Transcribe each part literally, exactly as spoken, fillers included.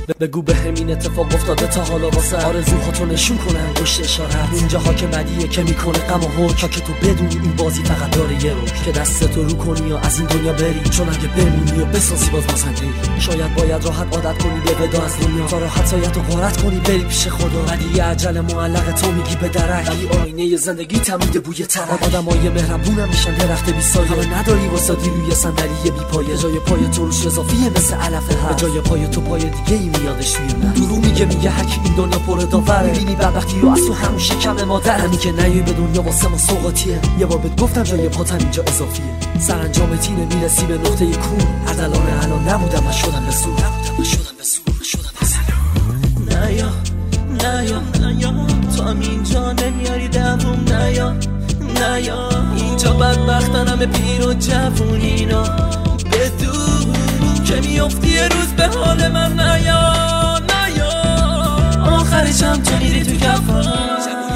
بگو به همین اتفاق افتاده تا حالا واسه آرزوهاتو نشون کنه انگشت اشارت. اینجاها که بدیه که میکنه غم و حکم، که تو بدونی این بازی فقط داره یه روک، که دستتو رو کنی یا از این دنیا بری، چون اگه بمونی و بسازی باز بازندی. شاید باید راحت عادت کنی به ودا از دنیا، تا راحتیت و غارت کنی بری پیش خدا. ولی عجل معلق تو میگی به درک، ولی آینه زندگی تمیده بوی ترک. آدمای مهربونم میشن درخت بی سایه، همه نداری واسادی روی صندلی بی پایه. جای پای تو روش اضافیه مثل علف هست، جای پای تو پای دیگه ای میادش توی من. درو میگه میگه هر کی این دنیا پر داوره، میبینی بدبختی و از تو همون شکم مادر. همین که نیای به دنیا واسه ما سوغاتیه، یه بار بهت گفتم جای پاتم اینجا اضافیه. سرانجام تینه میرسی به نقطه کور، عدلانه الان نبودم و شدم به سور، نبودم و شدم به سور، شدم به سور. نیا نیا نیا تو هم اینجا نمیاری دووم. نیا نیا اینجا بدبختن همه پیر و جوونینا، بدون که میافتی یه روز به حال من. نیا نیا آخرش هم تو میری تو کفا.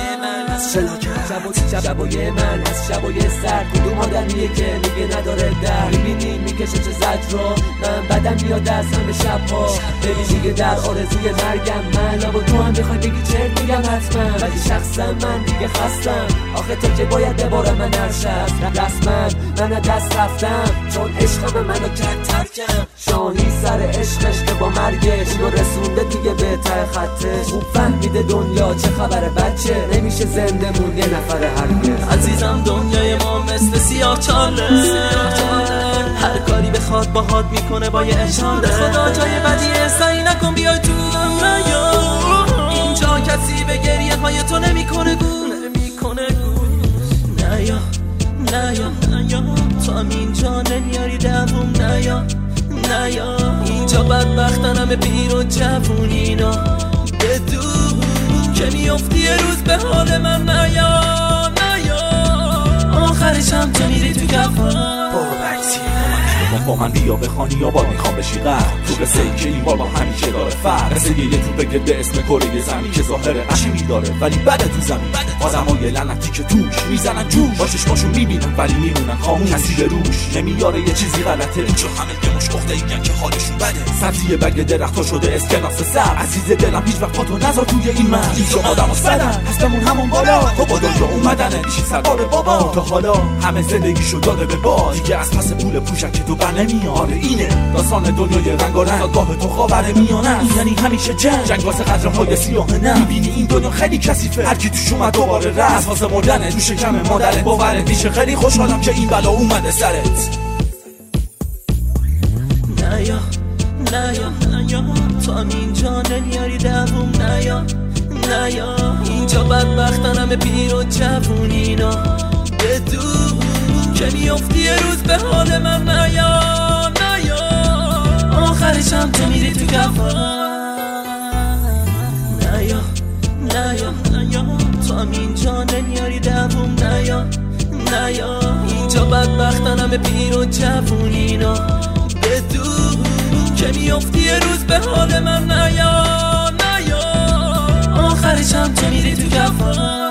شبای من از شبای سر، کدوم آدمیه که میگه نداره در؟ میبینی میکشه چه زد رو، من بدم میاد از همه شبها. ببینی در آرزوی مرگم من، و تو هم میخوای بگی چرت میگم حتما، ولی شخصا من دیگه خستم. آخه تو که باید بباره من هر شب رسما، من دست رفتم چون عشقم منو کرد ترکم. شاهی سر عشقش که با مرگش اینو رسونده دیگه به ته خطش. خوب فهمیده دنیا چه خبره بچه، نمیشه زنده مون یه نفر هرگز. عزیزم دنیای ما مثل سیاه چاله، هر کاری بخواد باهات میکنه با یه اشاره. خدا جای بدیه سعی نکن بیای تو. نیا اینجا کسی به گریه های تو نمیکنه گو، نمیکنه گو. نیا نیا نیا تو هم اینجا نمیاری دووم. نیا نیا اینجا بدبختن همه پیر و جوونینا، بدون که میافتی یه روز به حال من. نیا نیا آخرش هم تو میری تو کفا. با من بیا بخوانی یا با میخوام بشی غر، تو قصه ای که این بار با همیشه داره فرق. قصه یه تو بگه به اسم کره زمین که ظاهر قشنگی داره ولی بده تو زمین. آدمای لعنتی که توش میزنن جوش، باشش باشون میبینن ولی میمونن خاموش. کسی به روش نمیاره یه چیزی غلطه، اینجا همه یه مش عقده ایگن که حالشون بده. سبزی بگ درختا شده اسکناس سر، عزیز دلم هیچ وقت پاتو نذار توی این من. اینجا آدماش بدن هستمون همون بالا، تو با دنیا اومدنه میشی سوار بابا. تا حالا همه زندگیشو داده به باز، دیگه از پس پول پوشک که تو بر نمیاره. اینه داستان دنیای رنگ و رنگ، گاه تو خاور میانه، یعنی همیشه جنگ جنگ واسه قدرهای سیاه. نه میبینی این دنیا خیلی کثیفه، هر کی توش اومد دوباره رفت واسه مردنه. تو شکم مادرت باورت میشه خیلی خوشحالم که این بلا اومده سرت. نیا نیا نیا تو هم اینجا نمیاری دووم. نیا نیا اینجا بدبختن همه پیر و جوونینا، بدون که میافتی یه روز به حال من. نیا نیا آخرش هم تو میری تو کفا. نیا نیا نیا تو هم اینجا نمیاری دووم. نیا نیا اینجا بدبختن همه پیر و جوونینا، بدون که میافتی یه روز به حال من. نیا نیا آخرش هم تو میری تو کفا.